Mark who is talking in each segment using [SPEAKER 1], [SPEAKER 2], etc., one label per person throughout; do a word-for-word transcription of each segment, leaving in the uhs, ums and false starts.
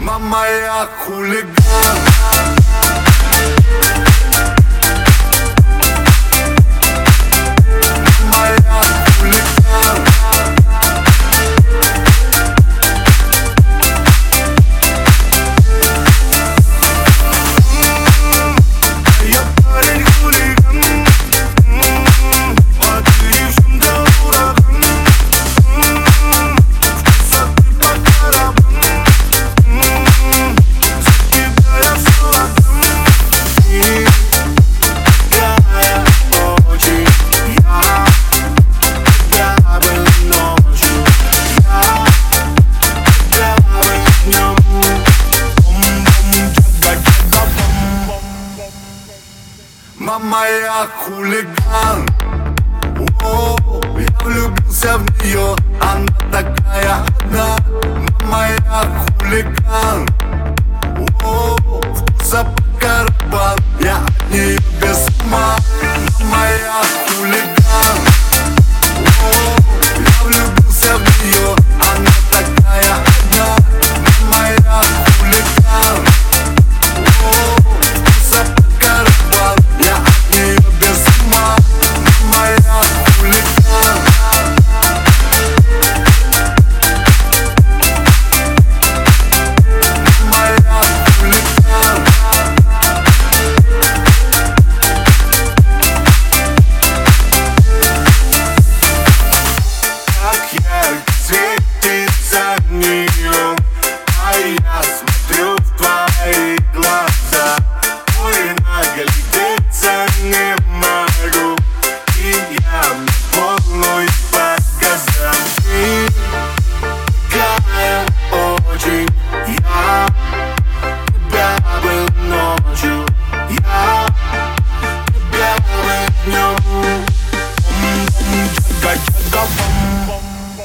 [SPEAKER 1] Мама, я хулиган. Мама, я хулиган. Я парень хулиган. А ты девчонка ураган. Высоты по барабану. За тебя я все отдам. И такая очень. Я тебя бы ночью. Я тебя бы днем. Бум-бум, джага-джага-бум. Мама, я хулиган. О, я влюбился в нее, она такая одна. Мама, я хулиган. О, вкуса по карман, я от нее без ума. Мама, я хулиган. О, я влюбился в нее, она такая одна. Мама, я хулиган. О, вкуса по карман, я от нее без ума. Мама, я хулиган. Мама, я хулиган. Как ярко светится неон, а я смотрю в твои глаза. Ой, наглядеться не могу, и я полную по газам. Ты такая очень. Я тебя был ночью, я тебя был днем. Бум-бум, джага-джага-бум.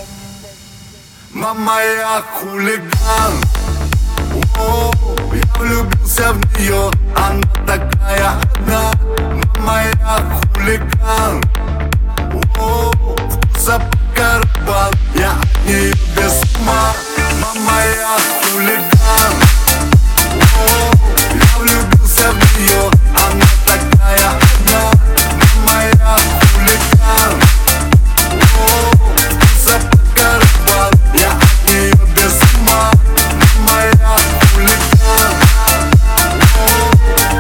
[SPEAKER 1] Мама, я хулиган. О, я влюбился в нее, она такая одна. Мама, я хулиган. О, вкуса по карман, я от нее без ума. Мама, я хулиган. О, я влюбился в нее, она такая одна. Мама, я хулиган. О, вкуса по карман, я от нее без ума. Мама, я хулиган. О,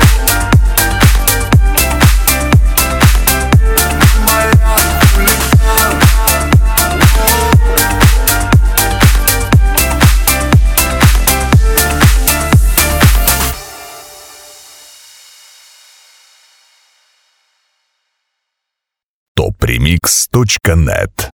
[SPEAKER 1] мама, я хулиган.
[SPEAKER 2] топремикс точка нет